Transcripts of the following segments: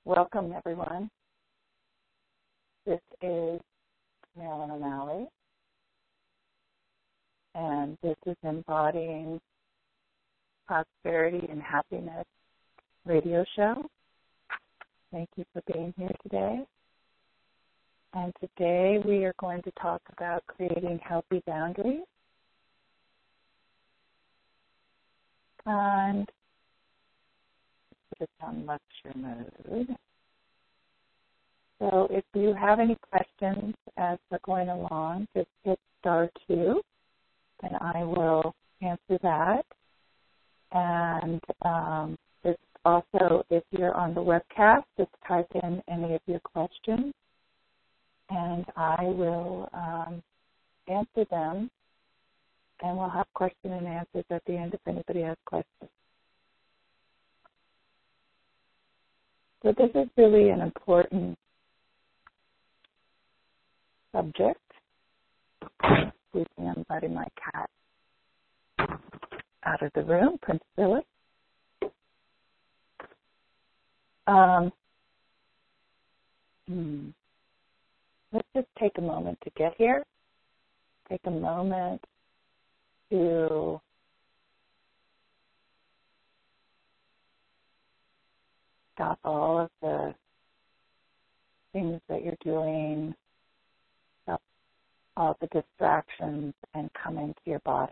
Welcome, everyone. This is Marilyn O'Malley, and this is Embodying Prosperity and Happiness radio show. Thank you for being here today. And today we are going to talk about creating healthy boundaries. And put it on lecture mode. So if you have any questions as we're going along, just hit star 2, and I will answer that. And just also, if you're on the webcast, just type in any of your questions, and I will answer them, and we'll have question and answers at the end if anybody has questions. So this is really an important subject. Please I'm inviting my cat out of the room, Prince Philip. Let's just take a moment to get here. Take a moment to stop all of the things that you're doing, stop all the distractions, and come into your body.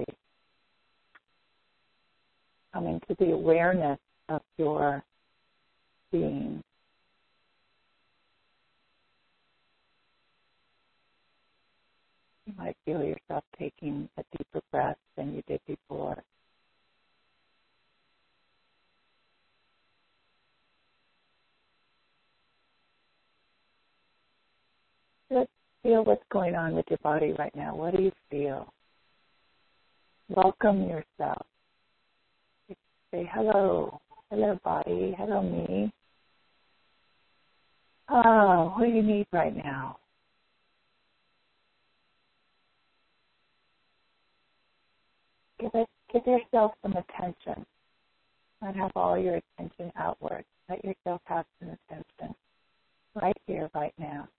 Come into the awareness of your being. You might feel yourself taking a deeper breath than you did before. Just feel what's going on with your body right now. What do you feel? Welcome yourself. Say hello. Hello, body. Hello, me. Oh, what do you need right now? Give yourself some attention. Not have all your attention outward. Let yourself have some attention right here, right now.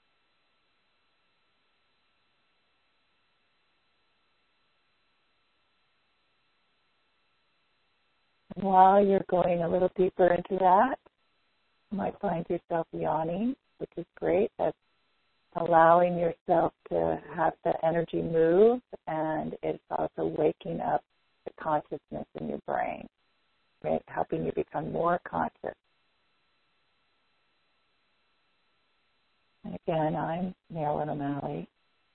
And while you're going a little deeper into that, you might find yourself yawning, which is great. That's allowing yourself to have the energy move, and it's also waking up the consciousness in your brain, right? Helping you become more conscious. And again, I'm Marilyn O'Malley,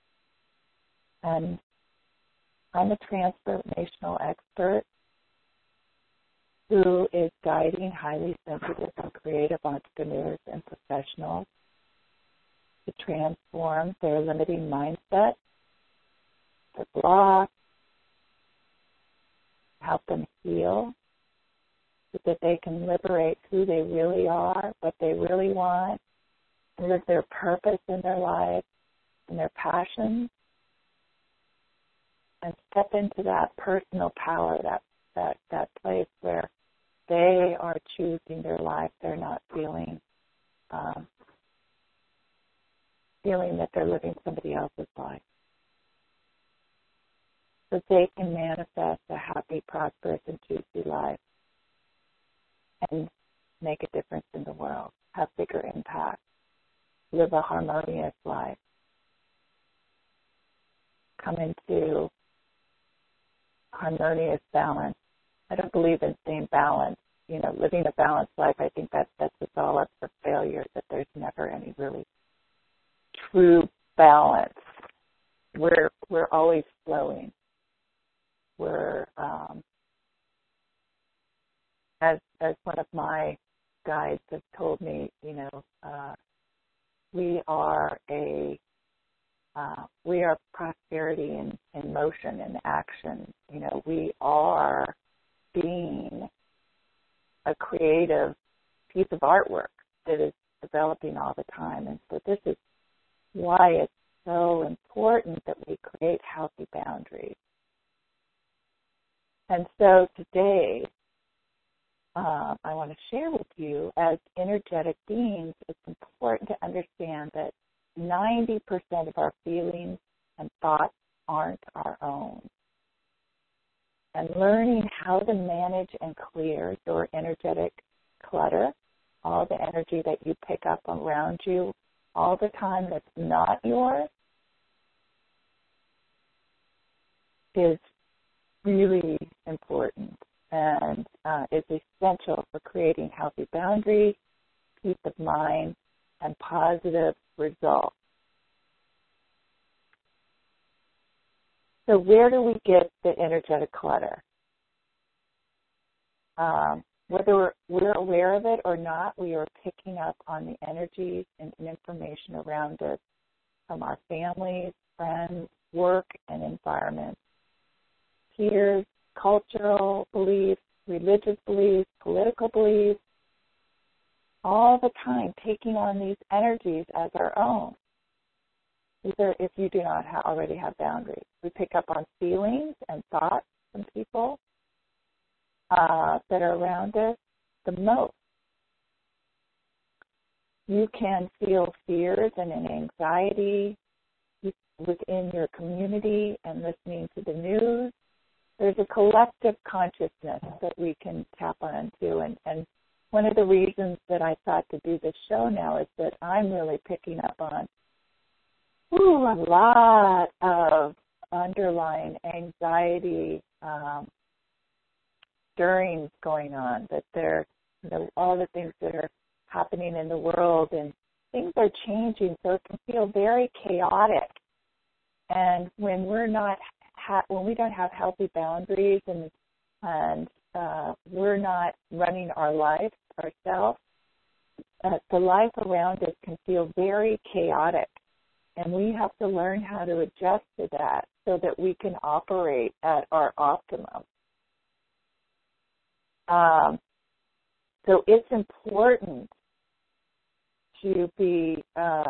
and I'm a transformational expert who is guiding highly sensitive and creative entrepreneurs and professionals to transform their limiting mindset, their blocks, help them heal so that they can liberate who they really are, what they really want, and live their purpose in their life and their passions, and step into that personal power, that place where they are choosing their life. They're not feeling that they're living somebody else's life. So they can manifest a happy, prosperous, and juicy life and make a difference in the world, have bigger impact, live a harmonious life, come into harmonious balance. I don't believe in saying balance. Living a balanced life, I think that sets us all up for failure, that there's never any really true balance. We're always flowing. We're as one of my guides has told me, we are prosperity in motion and action. We are being a creative piece of artwork that is developing all the time. And so this is why it's so important that we create healthy boundaries. And so today, I want to share with you, as energetic beings, it's important to understand that 90% of our feelings and thoughts aren't our own. And learning how to manage and clear your energetic clutter, all the energy that you pick up around you all the time that's not yours, is really important and is essential for creating healthy boundaries, peace of mind, and positive results. So where do we get the energetic clutter? Whether we're aware of it or not, we are picking up on the energies and information around us from our families, friends, work, and environment. Peers, cultural beliefs, religious beliefs, political beliefs, all the time taking on these energies as our own. These are if you do not already have boundaries. We pick up on feelings and thoughts from people that are around us the most. You can feel fears and an anxiety within your community and listening to the news. There's a collective consciousness that we can tap onto. And one of the reasons that I thought to do this show now is that I'm really picking up on a lot of underlying anxiety stirrings going on, that there, all the things that are happening in the world, and things are changing, so it can feel very chaotic. And when when we don't have healthy boundaries and we're not running our life ourselves, the life around us can feel very chaotic. And we have to learn how to adjust to that so that we can operate at our optimum. So it's important to be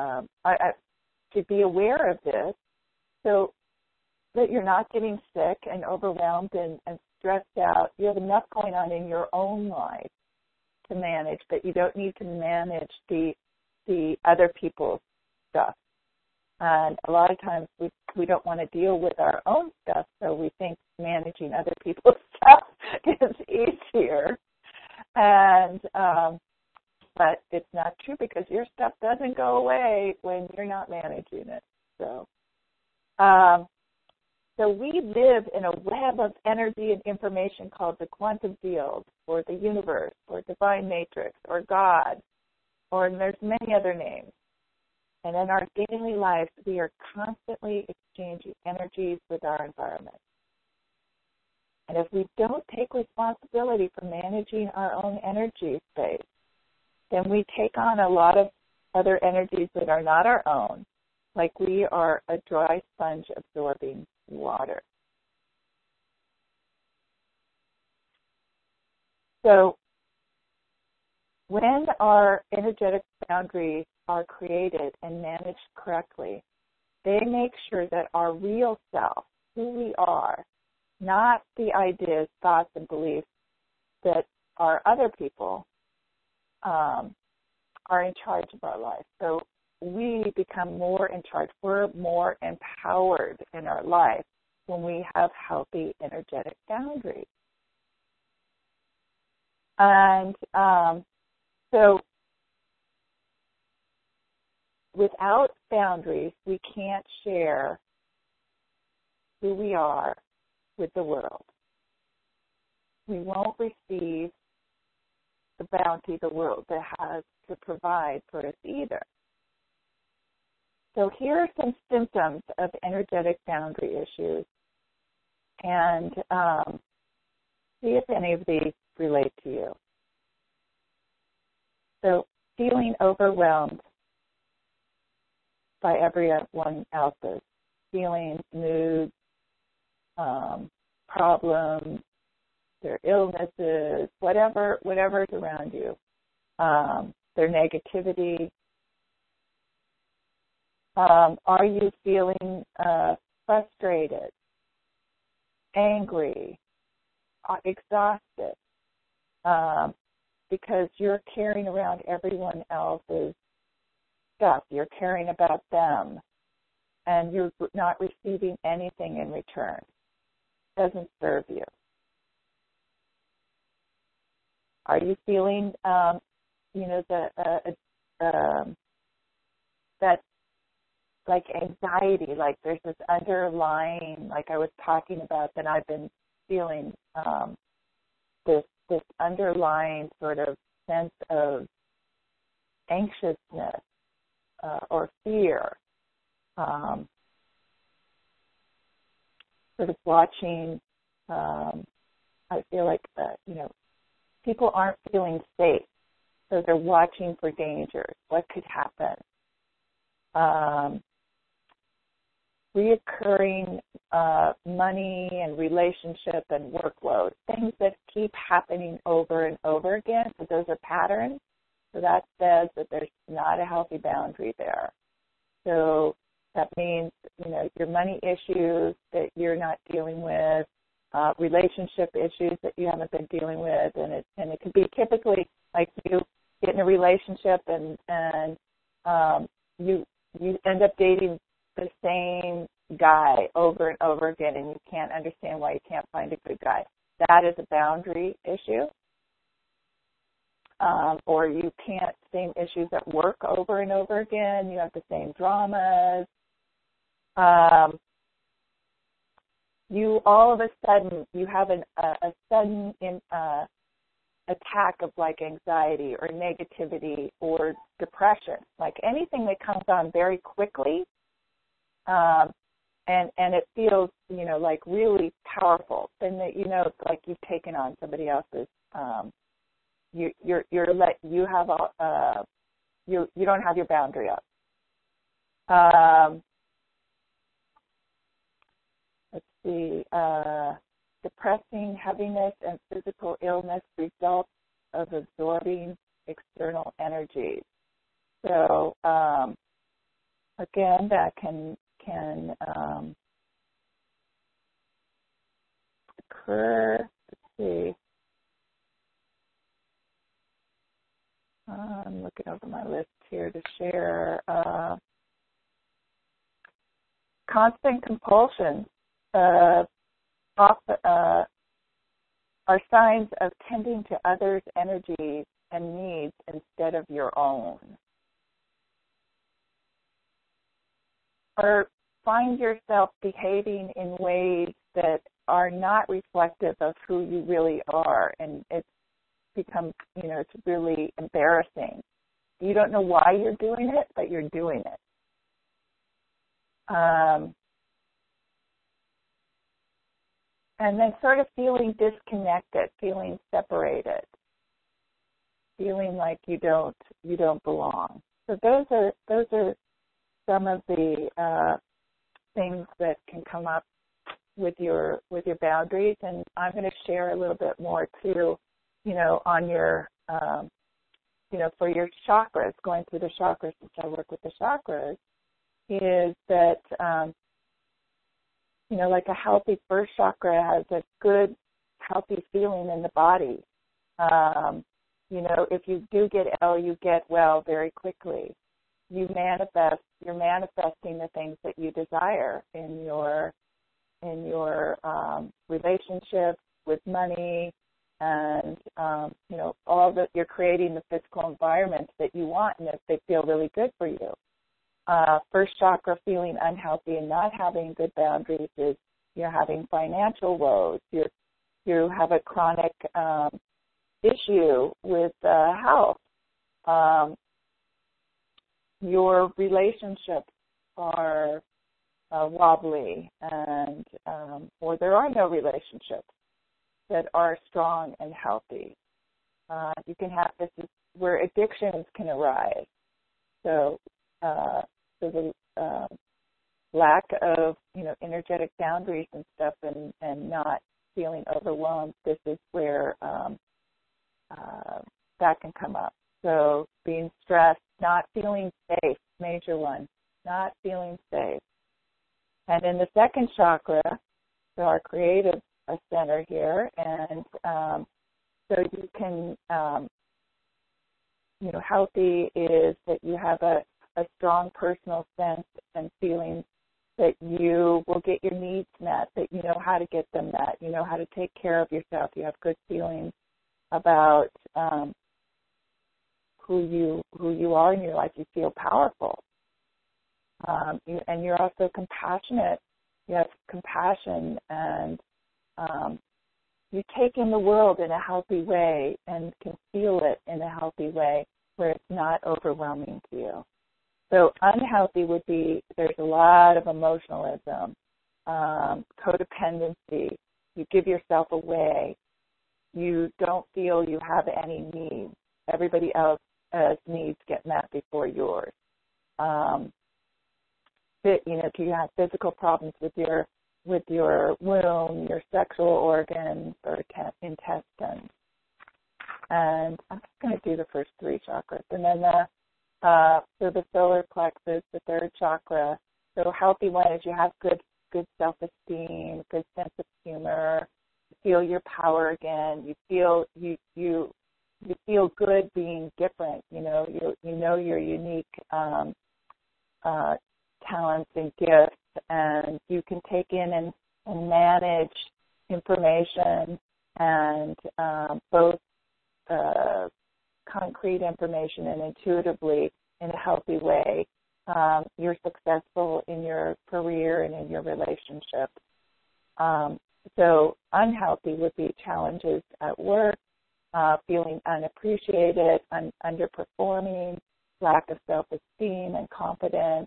aware of this, so that you're not getting sick and overwhelmed and stressed out. You have enough going on in your own life to manage, but you don't need to manage the other people's stuff. And a lot of times we don't want to deal with our own stuff, so we think managing other people's stuff is easier. And but it's not true, because your stuff doesn't go away when you're not managing it. So we live in a web of energy and information called the quantum field, or the universe, or divine matrix, or God, or there's many other names. And in our daily lives, we are constantly exchanging energies with our environment. And if we don't take responsibility for managing our own energy space, then we take on a lot of other energies that are not our own, like we are a dry sponge absorbing water. So when our energetic boundaries are created and managed correctly, they make sure that our real self, who we are, not the ideas, thoughts, and beliefs that are other people, are in charge of our life. So we become more in charge. We're more empowered in our life when we have healthy energetic boundaries. And so without boundaries, we can't share who we are with the world. We won't receive the bounty the world that has to provide for us either. So here are some symptoms of energetic boundary issues, and see if any of these relate to you. So feeling overwhelmed by everyone else's feelings, moods, problems, their illnesses, whatever is around you, their negativity. Are you feeling frustrated, angry, exhausted? because you're carrying around everyone else's stuff. You're caring about them, and you're not receiving anything in return. It doesn't serve you. Are you feeling, that like anxiety, like there's this underlying, like I was talking about, that I've been feeling this underlying sort of sense of anxiousness or fear, sort of watching. I feel like people aren't feeling safe, so they're watching for dangers. What could happen? Reoccurring money and relationship and workload, things that keep happening over and over again. So those are patterns. So that says that there's not a healthy boundary there. So that means, your money issues that you're not dealing with, relationship issues that you haven't been dealing with, and it could be typically like you get in a relationship and you end up dating the same guy over and over again, and you can't understand why you can't find a good guy. That is a boundary issue. Or you can't, same issues at work over and over again. You have the same dramas. You all of a sudden, you have a sudden attack of like anxiety or negativity or depression, like anything that comes on very quickly, and it feels, like really powerful. Then that it's like you've taken on somebody else's. You don't have your boundary up. Let's see. Depressing heaviness and physical illness results of absorbing external energies. So again, that can occur. Let's see. I'm looking over my list here to share. Constant compulsion are signs of tending to others' energies and needs instead of your own. Or find yourself behaving in ways that are not reflective of who you really are, and it's become, it's really embarrassing. You don't know why you're doing it, but you're doing it. And then sort of feeling disconnected, feeling separated, feeling like you don't belong. So those are some of the things that can come up with your boundaries, and I'm going to share a little bit more too, on your, for your chakras, going through the chakras, since I work with the chakras, is that, like a healthy first chakra has a good, healthy feeling in the body. If you do get ill, you get well very quickly. You're manifesting the things that you desire in your relationships, with money, and all that. You're creating the physical environments that you want, and that they feel really good for you. First chakra feeling unhealthy and not having good boundaries is you're having financial woes. You have a chronic issue with health. Your relationships are wobbly, and or there are no relationships that are strong and healthy. You can have, this is where addictions can arise. So the lack of energetic boundaries and stuff, and not feeling overwhelmed, this is where that can come up. So being stressed, not feeling safe, major one, not feeling safe. And in the second chakra, so our creative center here, and So you can, healthy is that you have a strong personal sense and feeling that you will get your needs met, that you know how to get them met, you know how to take care of yourself, you have good feelings about who you are in your life. You feel powerful, and you're also compassionate. You have compassion, and you take in the world in a healthy way and can feel it in a healthy way where it's not overwhelming to you. So unhealthy would be there's a lot of emotionalism, codependency. You give yourself away. You don't feel you have any needs. Everybody else's needs get met before yours. You have physical problems with your womb, your sexual organs, or intestines. And I'm just going to do the first three chakras. And then so the solar plexus, the third chakra. So healthy one is you have good self-esteem, good sense of humor. You feel your power again. You feel you feel good being different. You know your unique talents and gifts, and you can take in and manage information and both concrete information and intuitively in a healthy way. You're successful in your career and in your relationship. So unhealthy would be challenges at work, feeling unappreciated, underperforming, lack of self-esteem and confidence,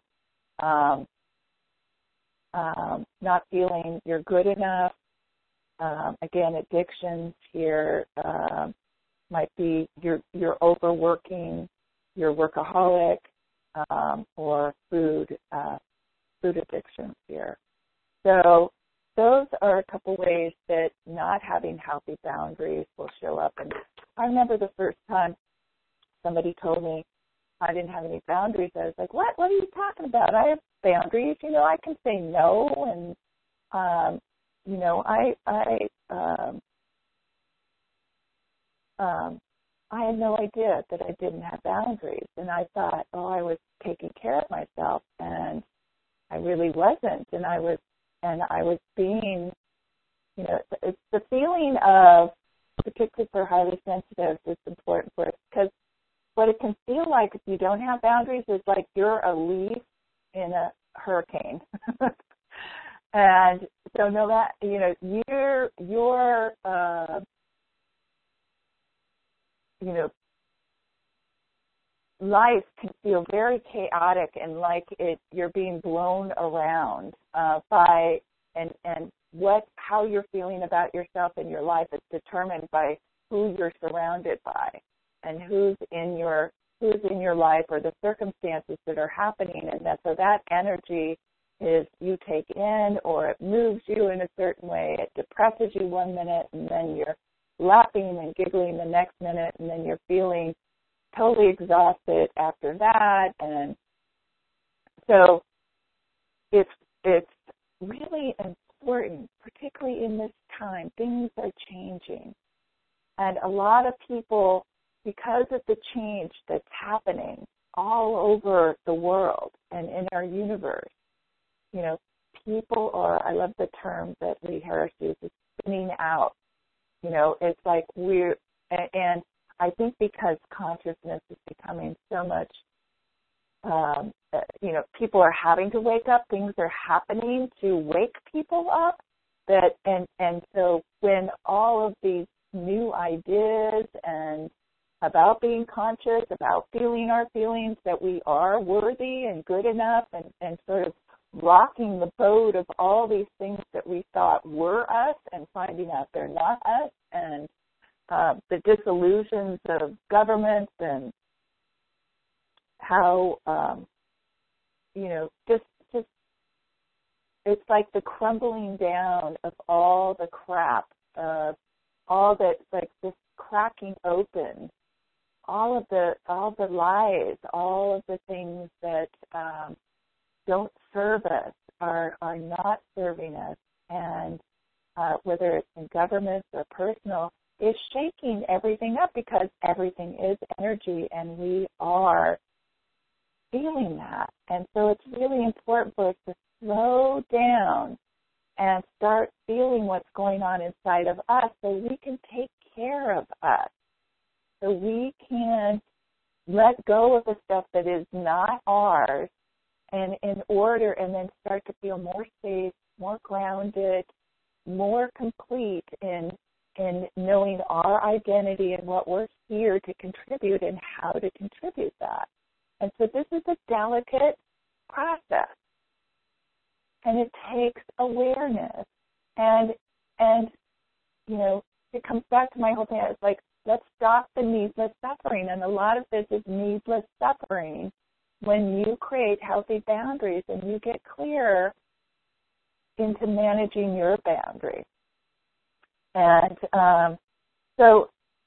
not feeling you're good enough. Again, addictions here might be you're overworking, you're workaholic, or food addictions here. So those are a couple ways that not having healthy boundaries will show up. And I remember the first time somebody told me I didn't have any boundaries. I was like, what? What are you talking about? I have boundaries. I can say no, and I had no idea that I didn't have boundaries, and I thought, I was taking care of myself, and I really wasn't, and I was being, it's the feeling of, particularly for highly sensitives, it's important for us, because what it can feel like if you don't have boundaries is like you're a leaf in a hurricane. And so no matter, your life can feel very chaotic and like you're being blown around by how you're feeling about yourself and your life is determined by who you're surrounded by and who's in your life or the circumstances that are happening, and so that energy is you take in, or it moves you in a certain way. It depresses you one minute, and then you're laughing and giggling the next minute, and then you're feeling totally exhausted after that. And so it's really important, particularly in this time. Things are changing. And a lot of people, because of the change that's happening all over the world and in our universe, people are, I love the term that Lee Harris uses, spinning out. It's like and I think because consciousness is becoming so much, people are having to wake up, things are happening to wake people up, and so when all of these new ideas and about being conscious, about feeling our feelings that we are worthy and good enough, and sort of rocking the boat of all these things that we thought were us and finding out they're not us, and the disillusions of governments and how, just it's like the crumbling down of all the crap, all that, like this cracking open, all of the lies, all of the things that don't serve us are not serving us, and whether it's in government or personal, is shaking everything up because everything is energy and we are feeling that. And so it's really important for us to slow down and start feeling what's going on inside of us so we can take care of us. So we can let go of the stuff that is not ours and in order and then start to feel more safe, more grounded, more complete in knowing our identity and what we're here to contribute and how to contribute that. And so this is a delicate process. And it takes awareness. And you know, it comes back to my whole thing. It's like, let's stop the needless suffering. And a lot of this is needless suffering when you create healthy boundaries and you get clear into managing your boundaries. And so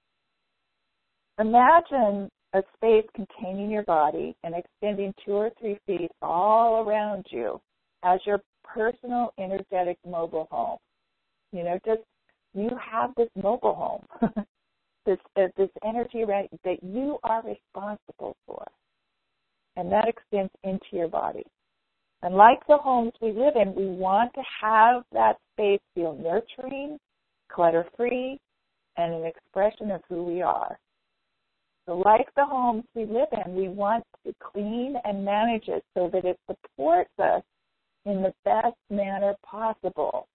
imagine a space containing your body and extending 2 or 3 feet all around you as your personal energetic mobile home. You know, just you have this mobile home, this energy that you are responsible for, and that extends into your body. And like the homes we live in, we want to have that space feel nurturing, clutter-free, and an expression of who we are. So like the homes we live in, we want to clean and manage it so that it supports us in the best manner possible.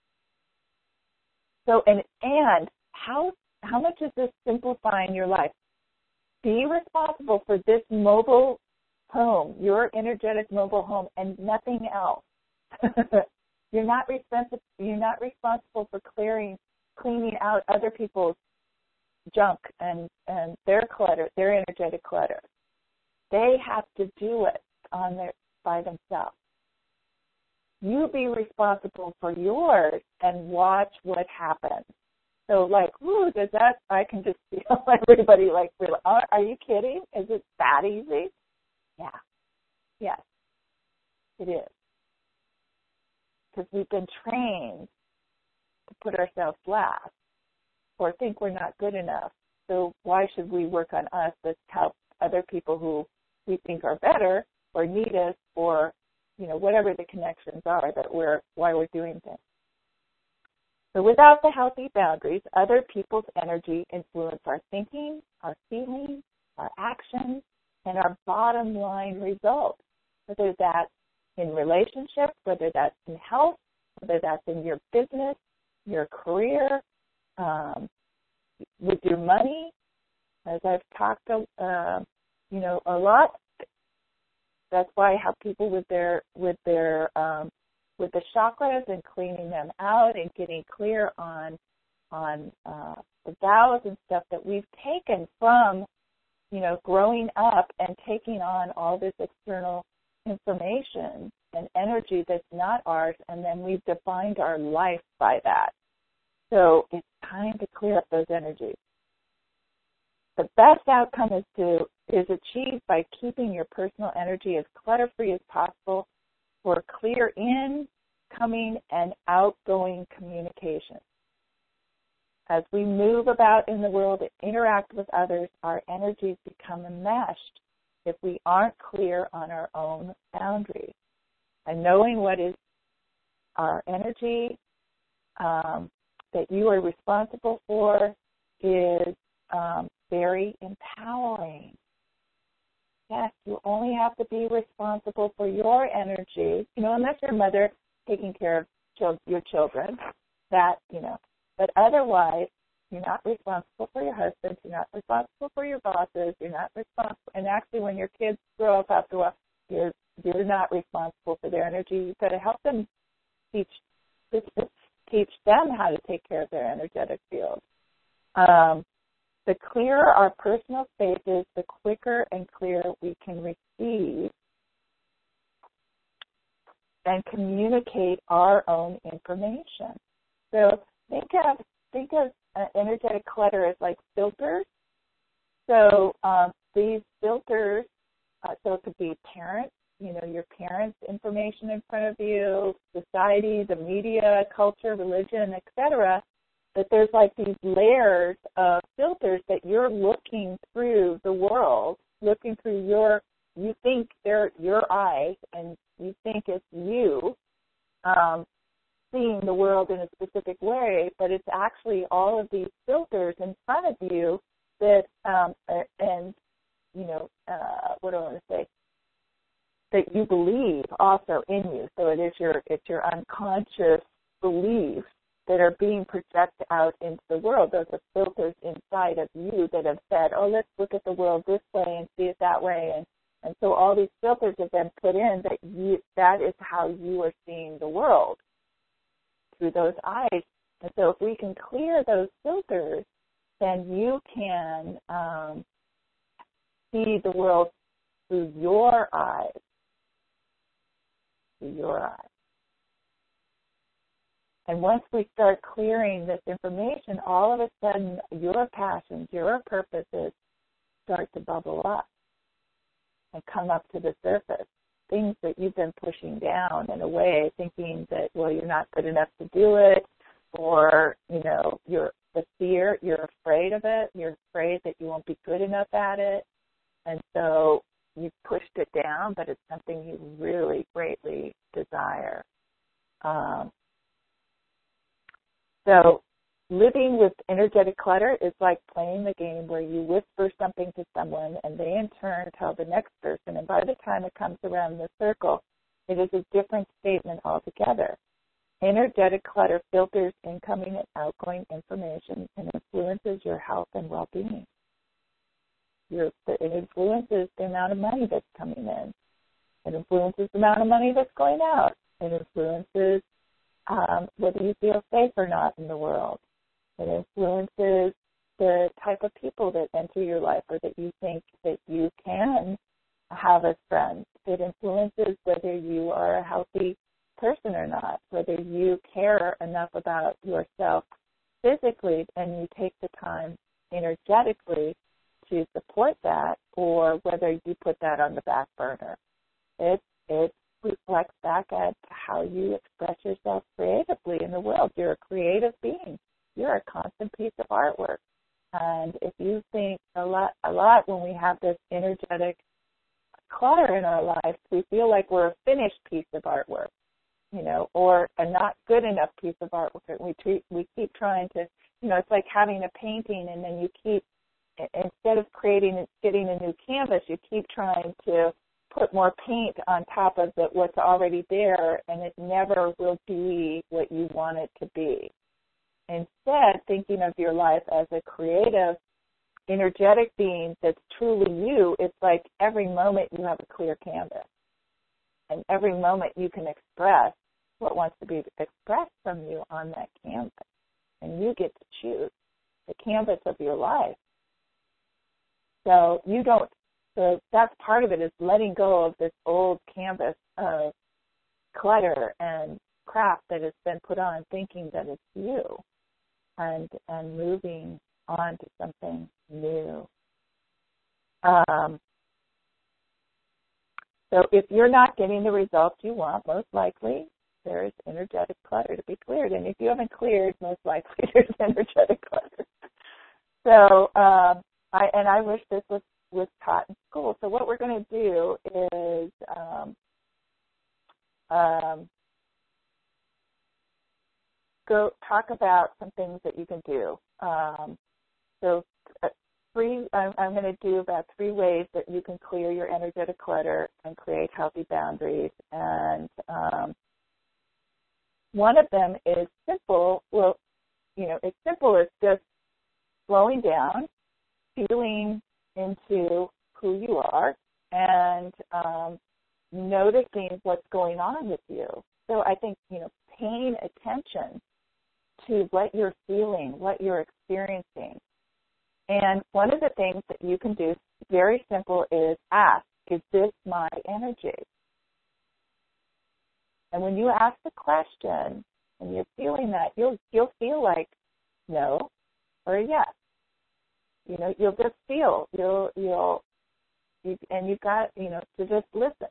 So, and how much is this simplifying your life? Be responsible for this mobile home, your energetic mobile home, and nothing else. You're not responsible for cleaning out other people's junk and their clutter, their energetic clutter. They have to do it by themselves. You be responsible for yours and watch what happens. So like, ooh, I can just feel everybody like, are you kidding? Is it that easy? Yeah. Yes, it is. Because we've been trained to put ourselves last or think we're not good enough. So why should we work on us to help other people who we think are better or need us or, you know, whatever the connections are why we're doing things. So without the healthy boundaries, other people's energy influence our thinking, our feelings, our actions, and our bottom line results, whether that's in relationships, whether that's in health, whether that's in your business, your career, with your money, as I've talked, a lot. That's why I help people with the chakras and cleaning them out and getting clear on the vows and stuff that we've taken from, growing up and taking on all this external information and energy that's not ours, and then we've defined our life by that. So it's time to clear up those energies. The best outcome is achieved by keeping your personal energy as clutter-free as possible for clear incoming and outgoing communication. As we move about in the world and interact with others, our energies become enmeshed if we aren't clear on our own boundaries. And knowing what is our energy that you are responsible for is very empowering. Yes, you only have to be responsible for your energy, unless your mother taking care of your children, but otherwise, you're not responsible for your husband, you're not responsible for your bosses, you're not responsible, and actually when your kids grow up after a while, you're not responsible for their energy. You've got to help them teach them how to take care of their energetic field. The clearer our personal space is, the quicker and clearer we can receive and communicate our own information. So think of energetic clutter as like filters. So these filters, so it could be parents, your parents' information in front of you, society, the media, culture, religion, etc. that there's like these layers of filters that you're looking through the world, looking through you think they're your eyes, and you think it's you seeing the world in a specific way, but it's actually all of these filters in front of you that, and, you know, what do I want to say? That you believe also in you. So it's your unconscious beliefs that are being projected out into the world. Those are filters inside of you that have said, oh, let's look at the world this way and see it that way. And so all these filters have been put in that is how you are seeing the world, through those eyes. And so if we can clear those filters, then you can see the world through your eyes. Through your eyes. And once we start clearing this information, all of a sudden your passions, your purposes start to bubble up and come up to the surface. Things that you've been pushing down in a way, thinking that, well, you're not good enough to do it, or, you know, you're afraid of it. You're afraid that you won't be good enough at it. And so you pushed it down, but it's something you really greatly desire. So living with energetic clutter is like playing the game where you whisper something to someone and they in turn tell the next person, and by the time it comes around the circle, it is a different statement altogether. Energetic clutter filters incoming and outgoing information and influences your health and well-being. It influences the amount of money that's coming in. It influences the amount of money that's going out. It influences whether you feel safe or not in the world. It influences the type of people that enter your life or that you think that you can have as friends. It influences whether you are a healthy person or not, whether you care enough about yourself physically and you take the time energetically to support that, or whether you put that on the back burner. It reflects back at how you express yourself creatively in the world. You're a creative being. You're a constant piece of artwork. And if you think a lot when we have this energetic clutter in our lives, we feel like we're a finished piece of artwork, you know, or a not good enough piece of artwork. We keep trying to, you know, it's like having a painting and then you keep, instead of getting a new canvas, you keep trying to put more paint on top of what's already there, and it never will be what you want it to be. Instead, thinking of your life as a creative, energetic being that's truly you, it's like every moment you have a clear canvas. And every moment you can express what wants to be expressed from you on that canvas. And you get to choose the canvas of your life. So that's part of it, is letting go of this old canvas of clutter and crap that has been put on, thinking that it's you, and moving on to something new. So if you're not getting the results you want, most likely there is energetic clutter to be cleared. And if you haven't cleared, most likely there's energetic clutter. So I wish this was taught in school. So what we're going to do is go talk about some things that you can do. I'm going to do about 3 ways that you can clear your energetic clutter and create healthy boundaries. And one of them is simple. Well, you know, it's simple as just slowing down, feeling into who you are, and noticing what's going on with you. So I think, you know, paying attention to what you're feeling, what you're experiencing. And one of the things that you can do, very simple, is ask, is this my energy? And when you ask the question and you're feeling that, you'll feel like no or yes. You know, you'll just feel, and you've got, you know, to just listen.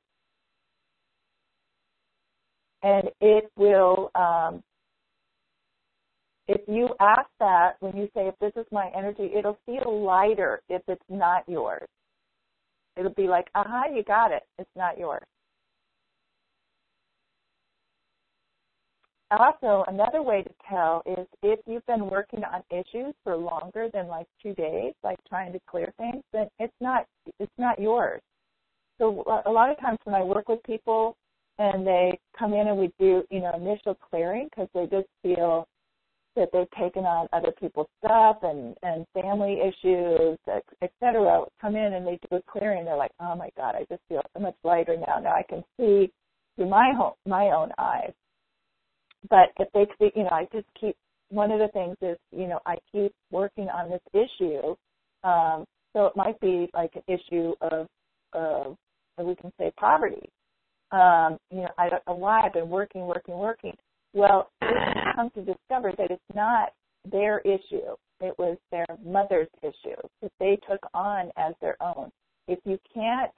And it will if you ask that, when you say, if this is my energy, it'll feel lighter if it's not yours. It'll be like, aha, you got it. It's not yours. Also, another way to tell is if you've been working on issues for longer than like 2 days, like trying to clear things, then it's not yours. So a lot of times when I work with people and they come in and we do, initial clearing because they just feel that they've taken on other people's stuff and family issues, et cetera, come in and they do a clearing. They're like, oh, my God, I just feel so much lighter now. Now I can see through my own eyes. But if they, I just keep, one of the things is, I keep working on this issue. So it might be like an issue of we can say poverty. I don't know why I've been working. Well, we've come to discover that it's not their issue. It was their mother's issue that they took on as their own. If you can't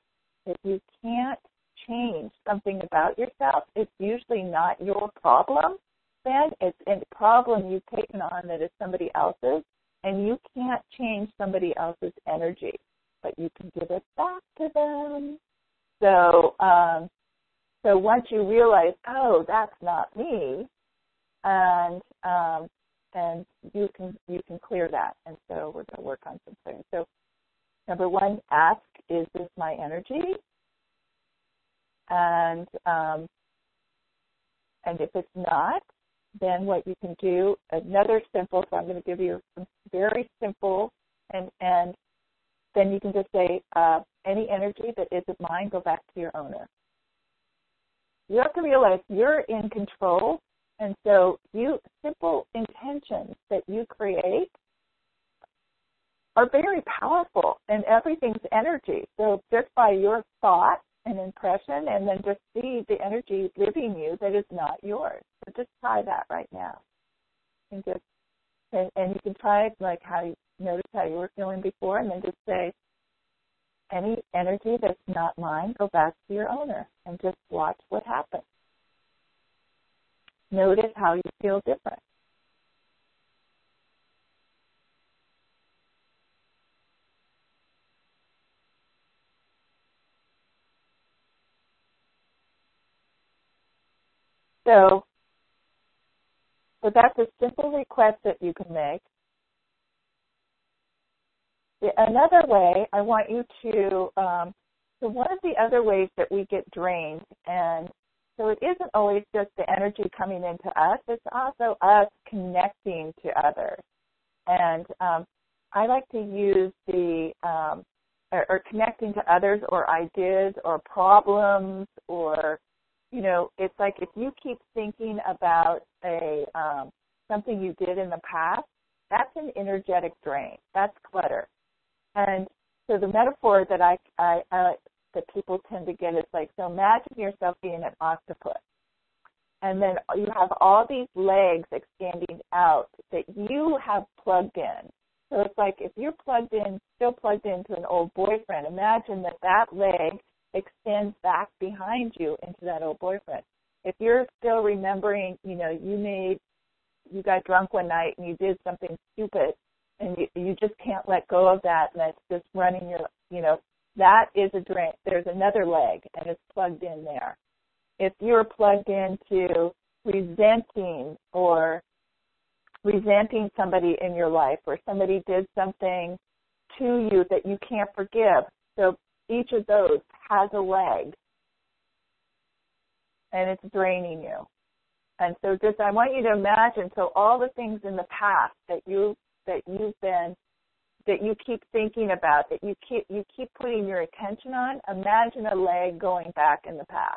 change something about yourself, it's usually not your problem. Then it's a problem you've taken on that is somebody else's, and you can't change somebody else's energy, but you can give it back to them. So once you realize, oh, that's not me, and you can clear that. And so we're going to work on some clearing. So number one, ask, is this my energy? And if it's not, then what you can do, another simple, so I'm going to give you some very simple, and then you can just say, any energy that isn't mine, go back to your owner. You have to realize you're in control, and so simple intentions that you create are very powerful, and everything's energy. So just by your thought and impression, and then just see the energy living you that is not yours. So just try that right now. And you can try it like how you notice how you were feeling before, and then just say, any energy that's not mine, go back to your owner, and just watch what happens. Notice how you feel different. So that's a simple request that you can make. Another way, I want you to, so one of the other ways that we get drained, and so it isn't always just the energy coming into us, it's also us connecting to others. And I like to use or connecting to others or ideas or problems or, it's like if you keep thinking about something you did in the past, that's an energetic drain. That's clutter. And so the metaphor that that people tend to get is like, so imagine yourself being an octopus. And then you have all these legs extending out that you have plugged in. So it's like if you're still plugged into an old boyfriend, imagine that leg extends back behind you into that old boyfriend. If you're still remembering, you got drunk one night and you did something stupid and you just can't let go of that, and that's just running that is a drain. There's another leg and it's plugged in there. If you're plugged into resenting somebody in your life, or somebody did something to you that you can't forgive, so each of those has a leg, and it's draining you. And so I want you to imagine, so all the things in the past that you keep thinking about, that you keep putting your attention on, imagine a leg going back in the past.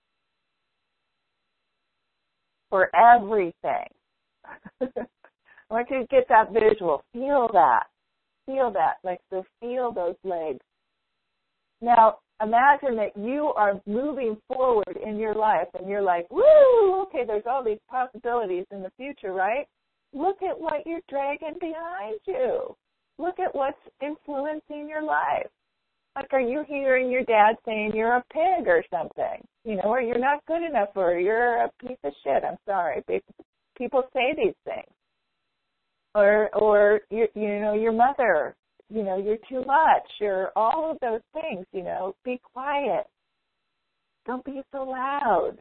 For everything. I want you to get that visual. Feel that. Like, so feel those legs. Now, imagine that you are moving forward in your life, and you're like, woo, okay, there's all these possibilities in the future, right? Look at what you're dragging behind you. Look at what's influencing your life. Like, are you hearing your dad saying you're a pig or something? Or you're not good enough, or you're a piece of shit. I'm sorry. People say these things. or your mother, you're too much, or all of those things, be quiet. Don't be so loud.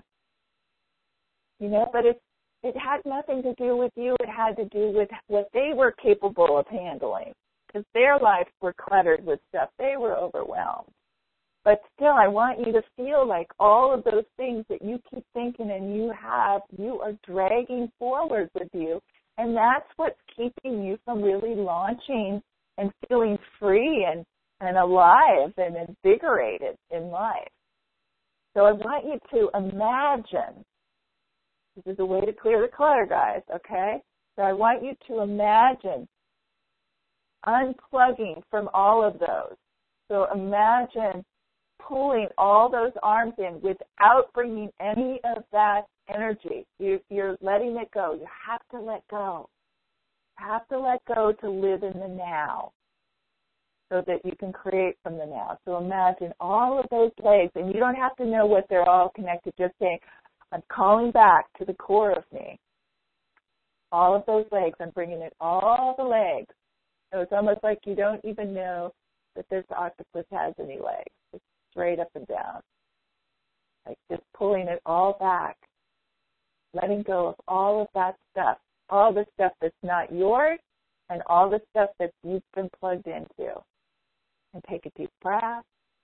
But it had nothing to do with you. It had to do with what they were capable of handling, because their lives were cluttered with stuff. They were overwhelmed. But still, I want you to feel like all of those things that you keep thinking and you are dragging forward with you. And that's what's keeping you from really launching and feeling free and alive and invigorated in life. So I want you to imagine, this is a way to clear the clutter, guys, okay? So I want you to imagine unplugging from all of those. So imagine pulling all those arms in without bringing any of that energy. You're letting it go. You have to let go. You have to let go to live in the now so that you can create from the now. So imagine all of those legs, and you don't have to know what they're all connected. Just saying, I'm calling back to the core of me. All of those legs, I'm bringing in all the legs. So it's almost like you don't even know that this octopus has any legs. It's straight up and down. Like just pulling it all back, letting go of all of that stuff, all the stuff that's not yours and all the stuff that you've been plugged into. And take a deep breath.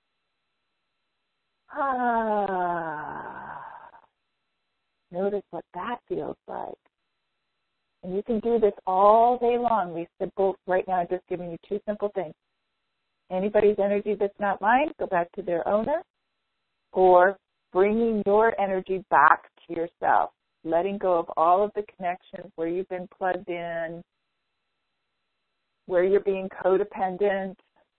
Notice what that feels like. And you can do this all day long. We simple, right now I'm just giving you two simple things. Anybody's energy that's not mine, go back to their owner, or bringing your energy back to yourself, letting go of all of the connections where you've been plugged in, where you're being codependent.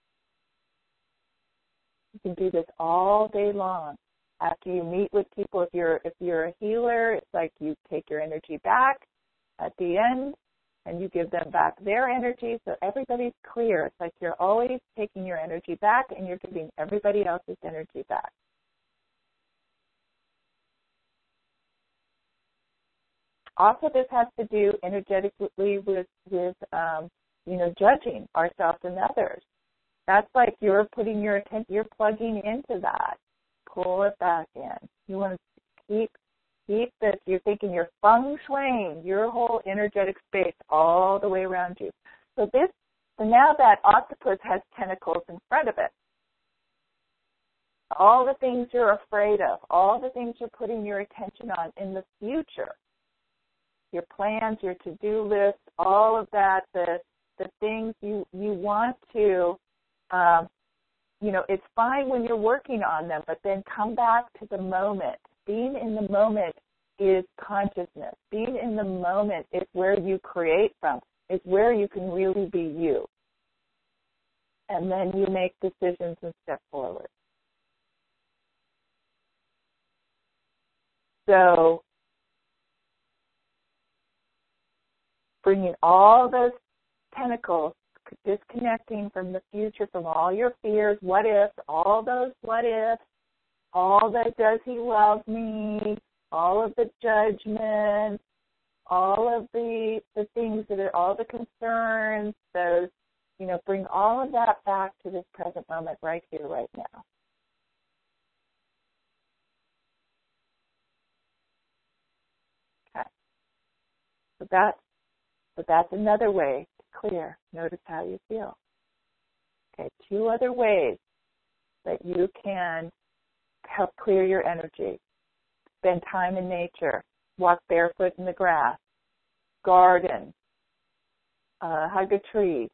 You can do this all day long. After you meet with people, if you're a healer, it's like you take your energy back at the end and you give them back their energy, so everybody's clear. It's like you're always taking your energy back and you're giving everybody else's energy back. Also, this has to do energetically with judging ourselves and others. That's like you're putting your attention, you're plugging into that. Pull it back in. You want to keep this. You're thinking you're feng shuiing your whole energetic space all the way around you. So now that octopus has tentacles in front of it. All the things you're afraid of, all the things you're putting your attention on in the future, your plans, your to-do list, all of that, the things you want to, it's fine when you're working on them, but then come back to the moment. Being in the moment is consciousness. Being in the moment is where you create from. It's where you can really be you. And then you make decisions and step forward. So bringing all those tentacles, disconnecting from the future, from all your fears, what ifs, all those what ifs, all that does he love me, all of the judgments, all of the things that are, all the concerns, those, bring all of that back to this present moment right here, right now. Okay. So that's another way to clear. Notice how you feel. Okay, two other ways that you can help clear your energy. Spend time in nature. Walk barefoot in the grass. Garden. Hug a tree.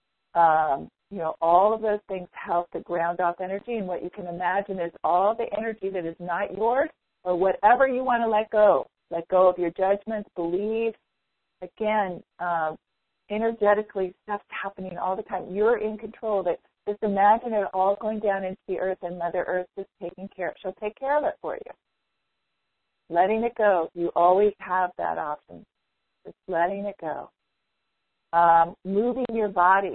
All of those things help to ground off energy. And what you can imagine is all the energy that is not yours, or whatever you want to let go. Let go of your judgments, beliefs. Again, energetically, stuff's happening all the time. You're in control of it. Just imagine it all going down into the earth and Mother Earth just taking care of it. She'll take care of it for you. Letting it go. You always have that option. Just letting it go. Moving your body.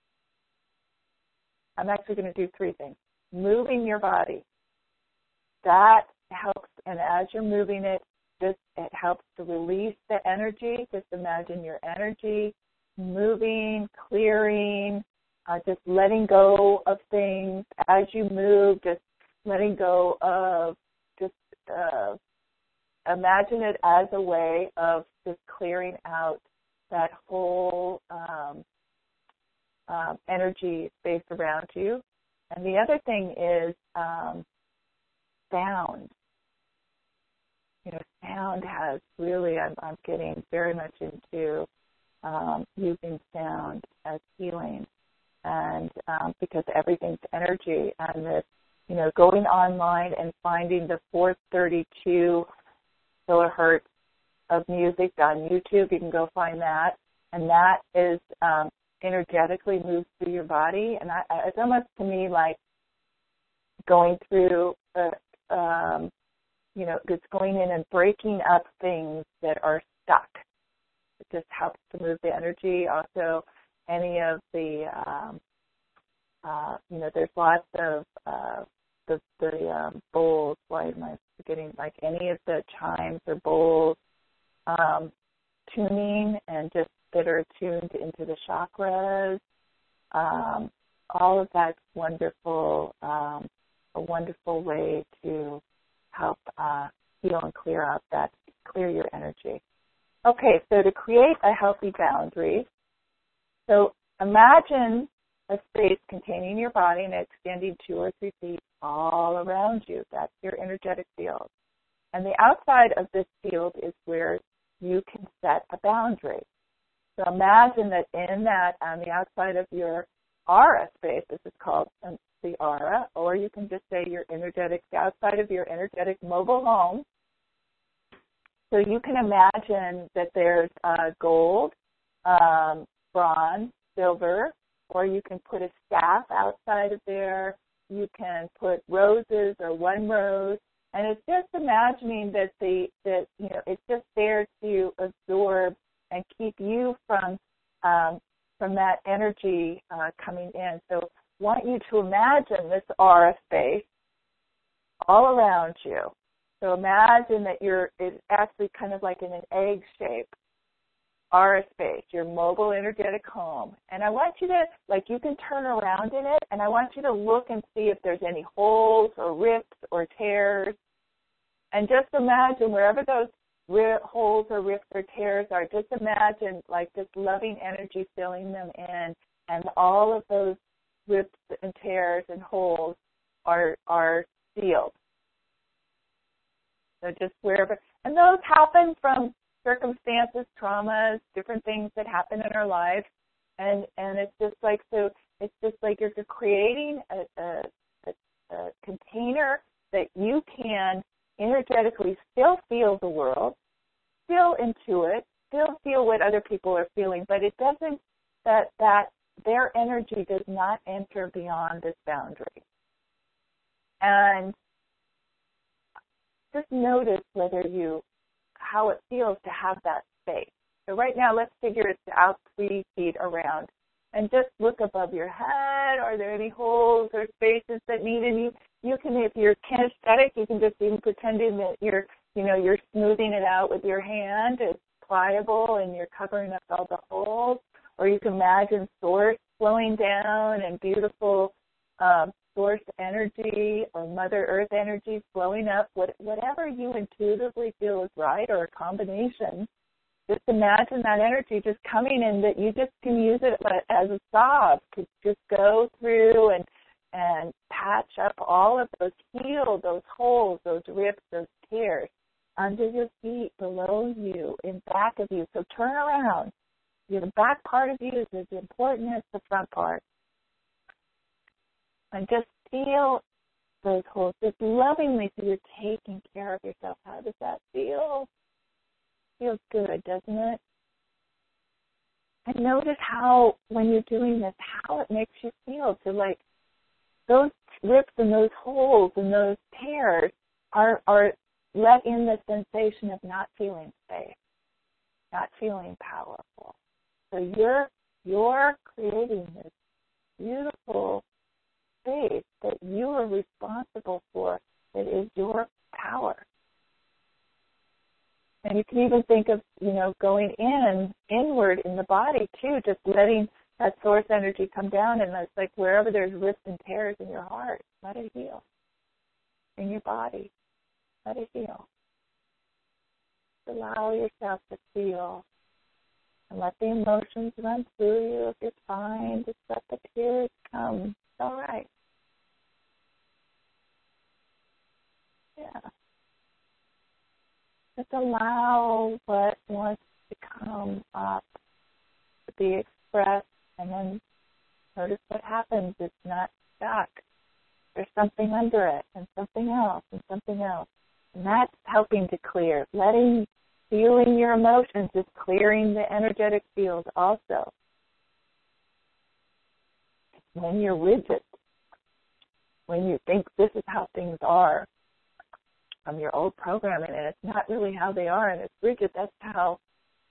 I'm actually going to do three things. Moving your body. That helps, and as you're moving it, it helps to release the energy. Just imagine your energy moving, clearing, just letting go of things as you move, just letting go of, just imagine it as a way of just clearing out that whole energy space around you. And the other thing is sound. You know, sound has really, I'm getting very much into using sound as healing. And because everything's energy, and this, you know, going online and finding the 432 kilohertz of music on YouTube, you can go find that. And that is energetically moves through your body. And it's almost to me like going through, you know, it's going in and breaking up things that are stuck. It just helps to move the energy. Also, any of the, you know, there's lots of the bowls. Why am I forgetting? Like any of the chimes or bowls, tuning and just that are tuned into the chakras. All of that's wonderful. A wonderful way to help heal and clear your energy. Okay, so to create a healthy boundary, so imagine a space containing your body and extending 2 or 3 feet all around you. That's your energetic field. And the outside of this field is where you can set a boundary. So imagine that in that, on the outside of your aura space, this is called the aura, or you can just say your energetic, the outside of your energetic mobile home. So you can imagine that there's gold, bronze, silver, or you can put a staff outside of there. You can put roses or one rose, and it's just imagining that you know, it's just there to absorb and keep you from that energy coming in. So I want you to imagine this aura space all around you. So imagine that it's actually kind of like in an egg shape, aura space, your mobile energetic home. And I want you to, like, you can turn around in it, and I want you to look and see if there's any holes or rips or tears. And just imagine wherever those holes or rips or tears are, just imagine like this loving energy filling them in, and all of those rips and tears and holes are sealed. So just wherever, and those happen from circumstances, traumas, different things that happen in our life, and it's just like, so it's just like you're creating a container that you can energetically still feel the world, still intuit, still feel what other people are feeling, but it doesn't, that their energy does not enter beyond this boundary. And just notice how it feels to have that space. So right now, let's figure it's out 3 feet around, and just look above your head. Are there any holes or spaces that need any? You can, if you're kinesthetic, you can just even pretending that you're smoothing it out with your hand. It's pliable, and you're covering up all the holes. Or you can imagine source flowing down and beautiful source energy or Mother Earth energy flowing up, whatever you intuitively feel is right, or a combination. Just imagine that energy just coming in, that you just can use it as a salve to just go through and patch up all of those, heal those holes, those rips, those tears under your feet, below you, in back of you. So turn around. The back part of you is as important as the front part. And just feel those holes, just lovingly, so you're taking care of yourself. How does that feel? Feels good, doesn't it? And notice how, when you're doing this, how it makes you feel. So, like, those rips and those holes and those tears are let in the sensation of not feeling safe, not feeling powerful. So you're creating this beautiful space that you are responsible for, that is your power. And you can even think of, going inward in the body too, just letting that source energy come down, and it's like wherever there's rips and tears in your heart, let it heal. In your body, let it heal. Allow yourself to feel, and let the emotions run through you. If you're fine, just let the tears come. It's all right. Yeah. Just allow what wants to come up to be expressed, and then notice what happens. It's not stuck. There's something under it, and something else, and something else. And that's helping to clear. Feeling your emotions is clearing the energetic field also. When you're rigid, when you think this is how things are, from your old programming, and it's not really how they are, and it's rigid. That's how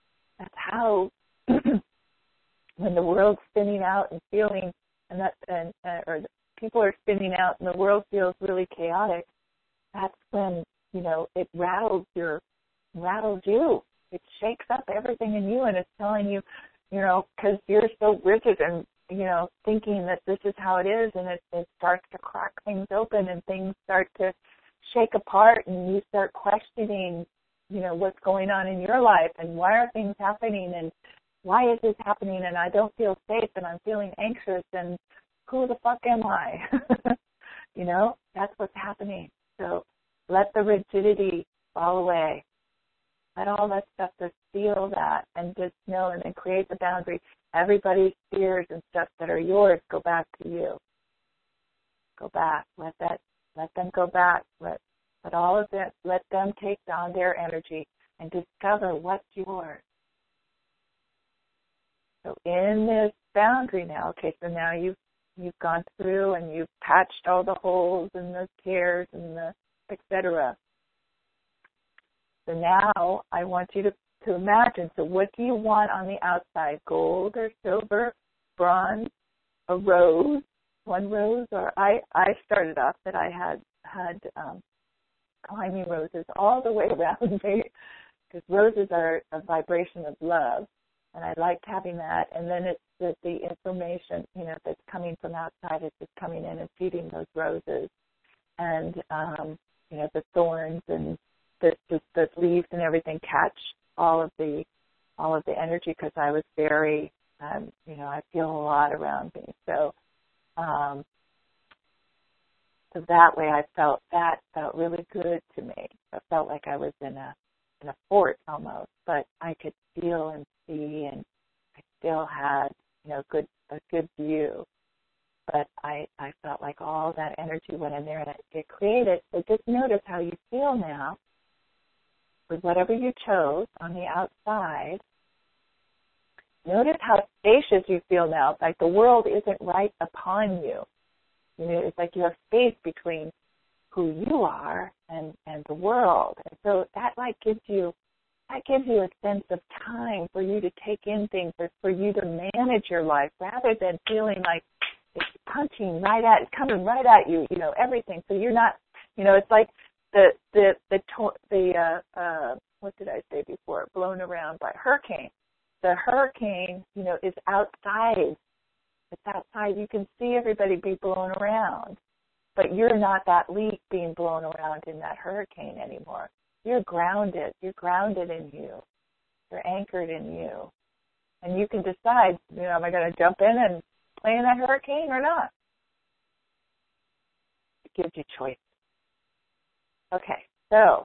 when the world's spinning out and feeling, or people are spinning out, and the world feels really chaotic. That's when it rattles you. It shakes up everything in you, and it's telling you, because you're so rigid and thinking that this is how it is, and it starts to crack things open, and things start to shake apart, and you start questioning, what's going on in your life, and why are things happening, and why is this happening, and I don't feel safe, and I'm feeling anxious, and who the fuck am I? That's what's happening. So let the rigidity fall away. Let all that stuff just feel that, and just know, and then create the boundary. Everybody's fears and stuff that are yours go back to you. Go back. Let them go back. Let all of it, let them take on their energy and discover what's yours. So in this boundary now, okay, so now you've gone through and you've patched all the holes and the tears and the etc. So now I want you to imagine, so what do you want on the outside? Gold or silver, bronze, a rose, one rose, or I started off that I had climbing roses all the way around me, because roses are a vibration of love, and I liked having that. And then it's the information, that's coming from outside is just coming in and feeding those roses, and the thorns and the leaves and everything catch all of the energy, because I was very, I feel a lot around me, so. So that way that felt really good to me. I felt like I was in a fort almost, but I could feel and see, and I still had, a good view. But I felt like all that energy went in there, and it created. So just notice how you feel now with whatever you chose on the outside. Notice how spacious you feel now. Like the world isn't right upon you. It's like you have space between who you are and the world. And so that gives you a sense of time for you to take in things, or for you to manage your life, rather than feeling like it's coming right at you, everything. So you're not, it's like the what did I say before? Blown around by hurricane. The hurricane, is outside. It's outside. You can see everybody be blown around, but you're not that leaf being blown around in that hurricane anymore. You're grounded. You're grounded in you. You're anchored in you. And you can decide, am I going to jump in and play in that hurricane or not? It gives you choice. Okay, so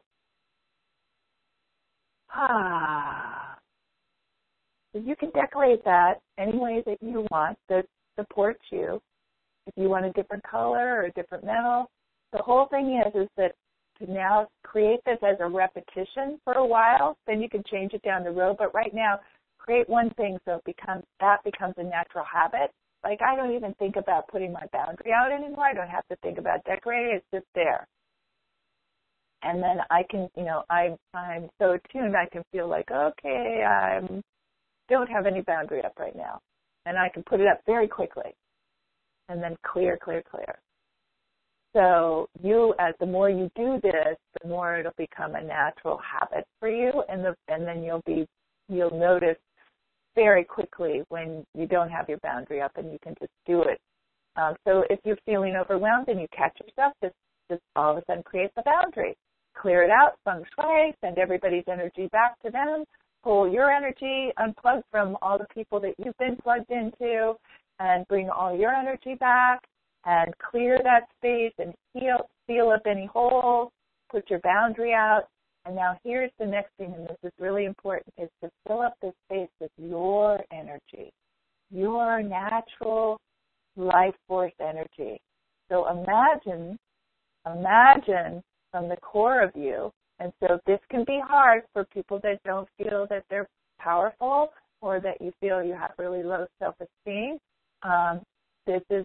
you can decorate that any way that you want that supports you. If you want a different color or a different metal, the whole thing is that to now create this as a repetition for a while, then you can change it down the road. But right now, create one thing so that becomes a natural habit. Like I don't even think about putting my boundary out anymore. I don't have to think about decorating. It's just there. And then I can, I'm so attuned, I can feel like, okay, I don't have any boundary up right now. And I can put it up very quickly. And then clear. So the more you do this, the more it'll become a natural habit for you, and then you'll notice very quickly when you don't have your boundary up and you can just do it. So if you're feeling overwhelmed and you catch yourself, just all of a sudden create the boundary. Clear it out, feng shui, send everybody's energy back to them, pull your energy, unplug from all the people that you've been plugged into, and bring all your energy back, and clear that space and seal up any holes, put your boundary out. And now here's the next thing, and this is really important, is to fill up this space with your energy, your natural life force energy. So imagine from the core of you, and so this can be hard for people that don't feel that they're powerful or that you feel you have really low self-esteem. This is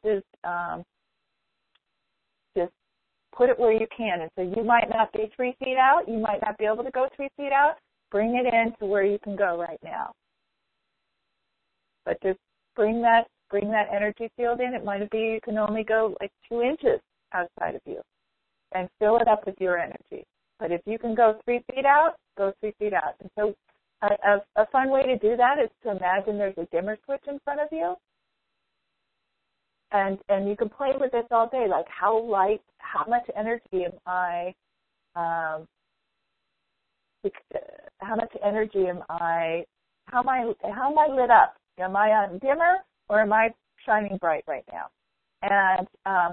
just put it where you can. And so you might not be 3 feet out. You might not be able to go 3 feet out. Bring it in to where you can go right now. But just bring that energy field in. It might be you can only go like 2 inches outside of you, and fill it up with your energy. But if you can go 3 feet out, go 3 feet out. And so a fun way to do that is to imagine there's a dimmer switch in front of you. And you can play with this all day, like how much energy am I, how am I lit up? Am I on dimmer or am I shining bright right now? And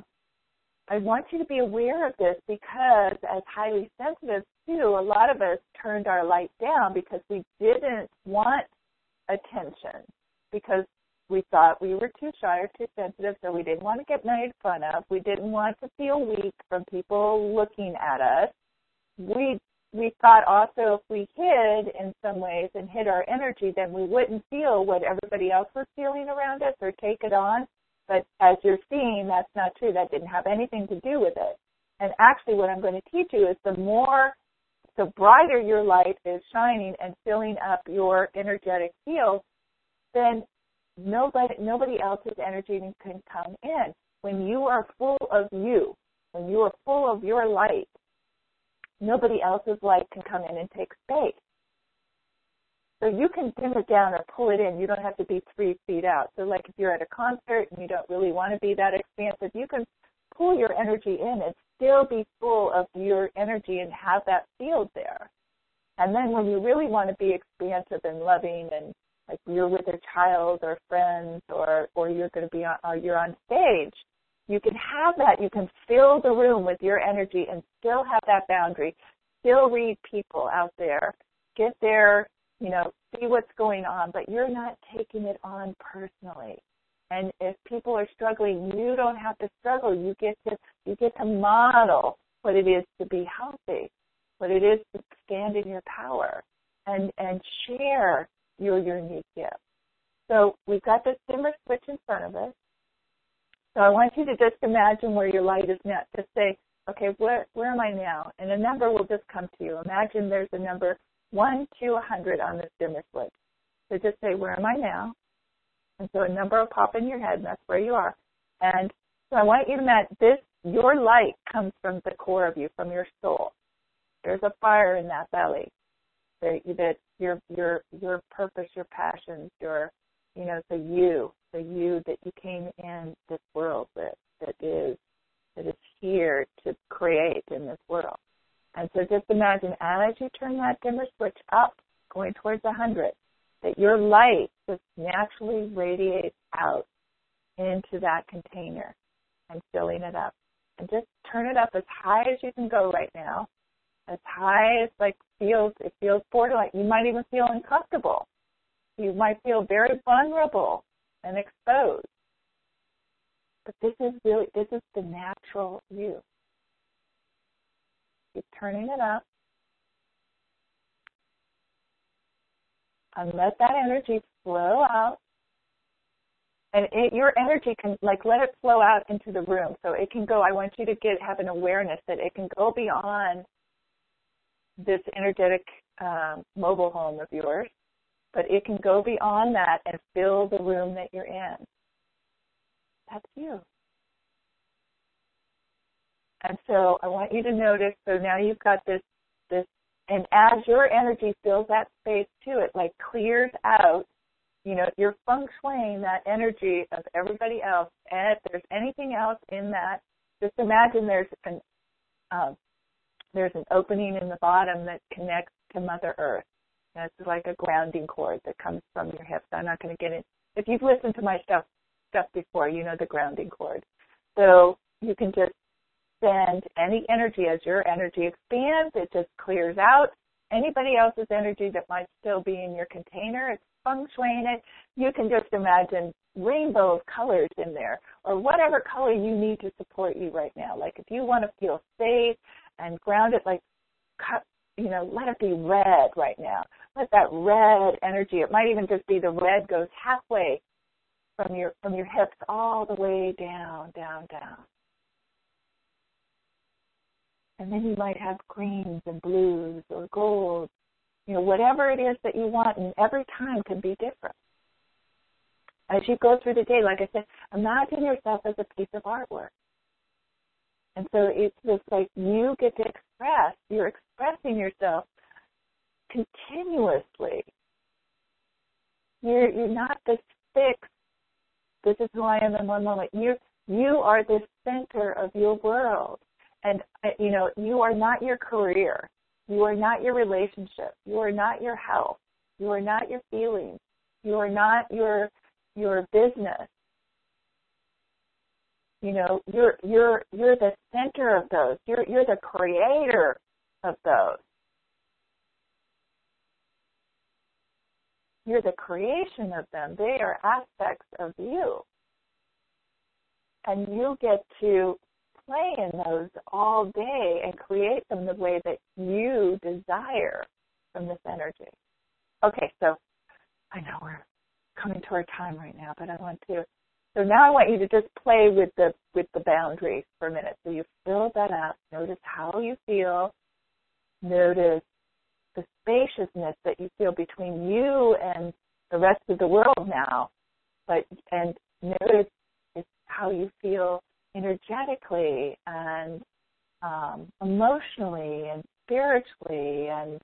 I want you to be aware of this because as highly sensitive too, a lot of us turned our light down because we didn't want attention, because we thought we were too shy or too sensitive, so we didn't want to get made fun of. We didn't want to feel weak from people looking at us. We thought also if we hid in some ways and hid our energy, then we wouldn't feel what everybody else was feeling around us or take it on. But as you're seeing, that's not true. That didn't have anything to do with it. And actually what I'm going to teach you is the brighter your light is shining and filling up your energetic field, then nobody else's energy can come in. When you are full of you, when you are full of your light, nobody else's light can come in and take space. So you can dim it down or pull it in. You don't have to be 3 feet out. So like if you're at a concert and you don't really want to be that expansive, you can pull your energy in and still be full of your energy and have that field there. And then when you really want to be expansive and loving, and like you're with a child or friends or you're going to be you're on stage, you can have that. You can fill the room with your energy and still have that boundary, still read people out there, get there, see what's going on, but you're not taking it on personally. And if people are struggling, you don't have to struggle. You get to model what it is to be healthy, what it is to stand in your power, and share your unique gift. So we've got this dimmer switch in front of us. So I want you to just imagine where your light is now. Just say, okay, where am I now? And a number will just come to you. Imagine there's a number 1 to 100 on this dimmer switch. So just say, where am I now? And so a number will pop in your head, and that's where you are. And so I want you to imagine your light comes from the core of you, from your soul. There's a fire in that belly. That your purpose, your passions, the you that you came in this world with, that is here to create in this world. And so just imagine as you turn that dimmer switch up, going towards 100, that your light just naturally radiates out into that container and filling it up. And just turn it up as high as you can go right now, as high as it feels borderline. You might even feel uncomfortable. You might feel very vulnerable and exposed. But this is the natural you. Keep turning it up. And let that energy flow out. And your energy can, let it flow out into the room. So it can go, I want you to have an awareness that it can go beyond this energetic mobile home of yours, but it can go beyond that and fill the room that you're in. That's you. And so I want you to notice, so now you've got this, and as your energy fills that space too, it like clears out, you know, you're feng shuiing that energy of everybody else. And if there's anything else in that, just imagine there's an opening in the bottom that connects to Mother Earth. And it's like a grounding cord that comes from your hips. I'm not going to get it. If you've listened to my stuff before, you know the grounding cord. So you can just send any energy as your energy expands. It just clears out anybody else's energy that might still be in your container. It's feng shuiing it. You can just imagine rainbow of colors in there, or whatever color you need to support you right now. Like if you want to feel safe and grounded, like, you know, let it be red right now. Let that red energy, it might even just be the red goes halfway from your hips all the way down, down, down. And then you might have greens and blues or golds, you know, whatever it is that you want, and every time can be different. As you go through the day, like I said, imagine yourself as a piece of artwork. And so it's just like you get to express, you're expressing yourself continuously. You're not this fixed, this is who I am in one moment. You are the center of your world. And, you know, you are not your career. You are not your relationship. You are not your health. You are not your feelings. You are not your business. You know, you're the center of those. You're the creator of those. You're the creation of them. They are aspects of you. And you get to play in those all day and create them the way that you desire from this energy. Okay, so I know we're coming to our time right now, but so now I want you to just play with the boundaries for a minute. So you fill that up. Notice how you feel. Notice the spaciousness that you feel between you and the rest of the world now. And notice how you feel energetically and emotionally and spiritually, and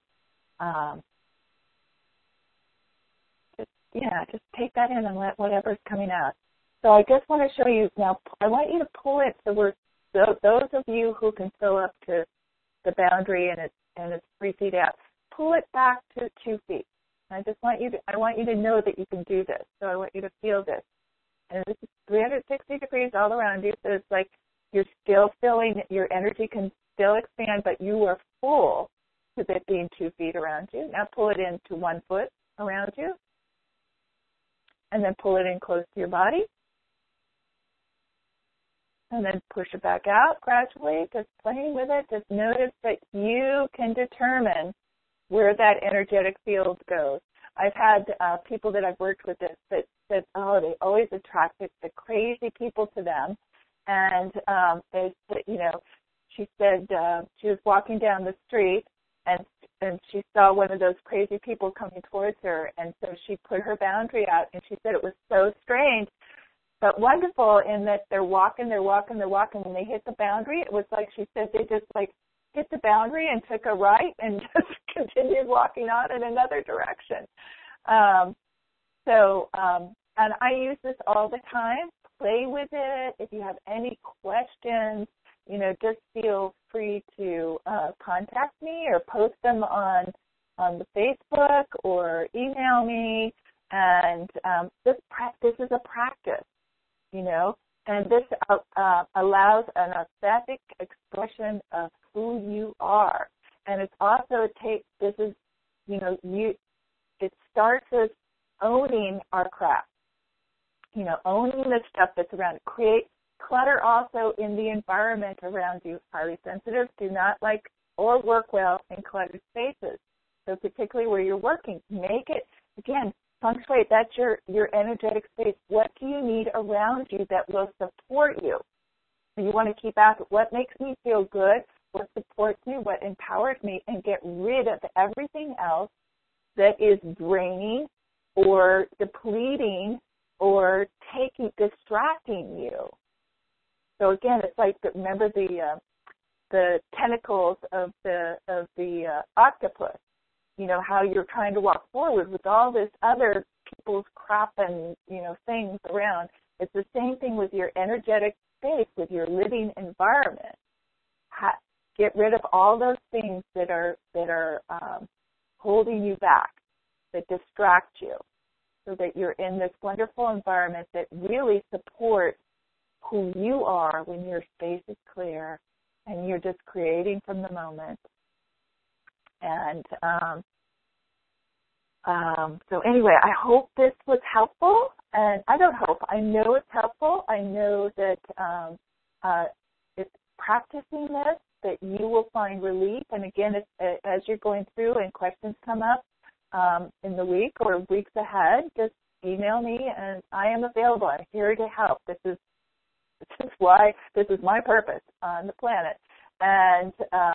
just take that in and let whatever's coming out. So I just want to show you now. I want you to pull it so those of you who can fill up to the boundary and it's 3 feet out, pull it back to 2 feet. I want you to know that you can do this. So I want you to feel this. And this is 360 degrees all around you, so it's like you're still feeling, your energy can still expand, but you are full with it being 2 feet around you. Now pull it into 1 foot around you, and then pull it in close to your body, and then push it back out gradually, just playing with it. Just notice that you can determine where that energetic field goes. I've had people that I've worked with that said, they always attracted the crazy people to them. And she said she was walking down the street and she saw one of those crazy people coming towards her. And so she put her boundary out, and she said it was so strange but wonderful in that they're walking, and they hit the boundary. It was like she said they just like hit the boundary and took a right and just continued walking on in another direction. And I use this all the time. Play with it. If you have any questions, just feel free to contact me or post them on the Facebook or email me. And this is a practice, and this allows an authentic expression of who you are. And it's also it starts with owning our craft, owning the stuff that's around it. Create clutter also in the environment around you. Highly sensitive do not like or work well in cluttered spaces. So particularly where you're working, make it, again, feng shui, that's your energetic space. What do you need around you that will support you? You want to keep asking, what makes me feel good? What supports me? What empowers me? And get rid of everything else that is draining or depleting or distracting you. So again, it's like, remember the the tentacles of the octopus. You know, how you're trying to walk forward with all this other people's crap and, you know, things around. It's the same thing with your energetic space, with your living environment. Get rid of all those things that are holding you back, that distract you, so that you're in this wonderful environment that really supports who you are when your space is clear and you're just creating from the moment. And so anyway, I hope this was helpful, and I don't hope, I know it's helpful. I know that it's practicing this, that you will find relief. And again, as you're going through and questions come up in the week or weeks ahead, just email me, and I am available. I'm here to help. This is my purpose on the planet. And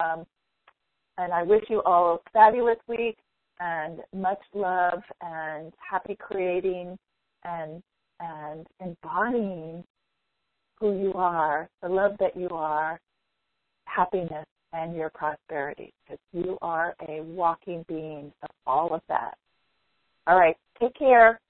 I wish you all a fabulous week, and much love, and happy creating and embodying who you are, the love that you are, happiness, and your prosperity, because you are a walking being of all of that. All right, take care.